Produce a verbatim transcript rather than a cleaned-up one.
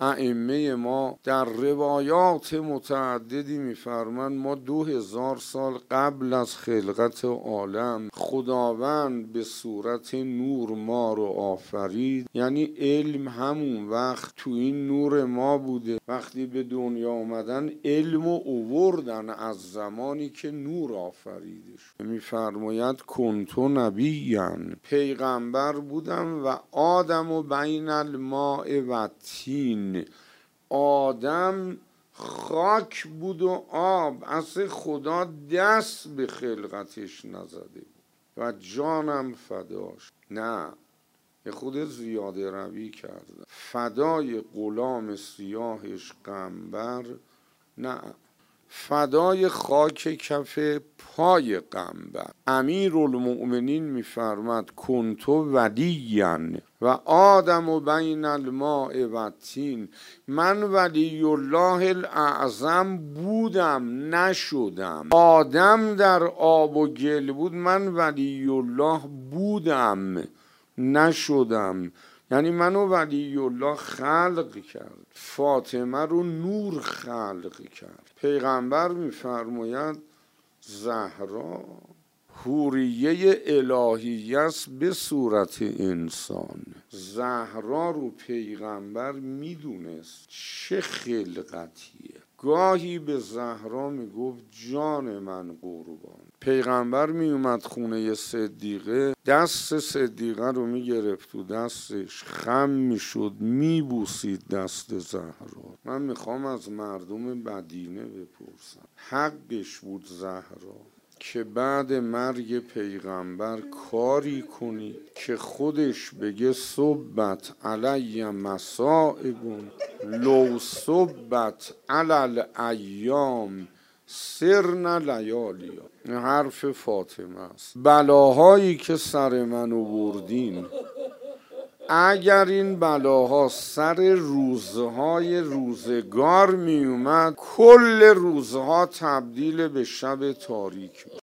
ائمه ما در روایات متعددی میفرمند ما دو هزار سال قبل از خلقت عالم خداوند به صورت نور ما رو آفرید. یعنی علم همون وقت تو این نور ما بوده. وقتی به دنیا آمدن علم و اووردن از زمانی که نور آفریدش. میفرماید کنتو نبیًا، پیغمبر بودم و آدم و بین الماء و الطین. آدم خاک بود و آب، اصل خدا دست به خلقتش نزده بود و جانم فداش. نه، یه خود زیاده روی کرده. فدای غلام سیاهش قنبر، نه، فدای خاک کف پای قنبر. امیرالمؤمنین میفرماد کنتو ولیًا و آدم و بین الماء و الطین. من ولی الله الاعظم بودم نشدم. آدم در آب و گل بود، من ولی الله بودم نشدم. یعنی منو ولی الله خلق کرد، فاطمه رو نور خلق کرد. پیغمبر میفرماید زهرا حوریه الهیه است به صورت انسان. زهرا رو پیغمبر میدونست چه خلقتیه. گاهی به زهرا میگفت جان من قربان. پیغمبر میومد خونه صدیقه، دست صدیقه رو میگرفت تو دستش، خم میشد میبوسید دست زهرا. من میخوام از مردم مدینه بپرسم، حقش بود زهرا که بعد مرگ پیغمبر کاری کنی که خودش بگه صبت علی مصائب لو صبت علی الایام سرن لیالیا. این حرف فاطمه است. بلاهایی که سر من آوردین، اگر این بلاها سر روزهای روزگار می اومد، کل روزها تبدیل به شب تاریک.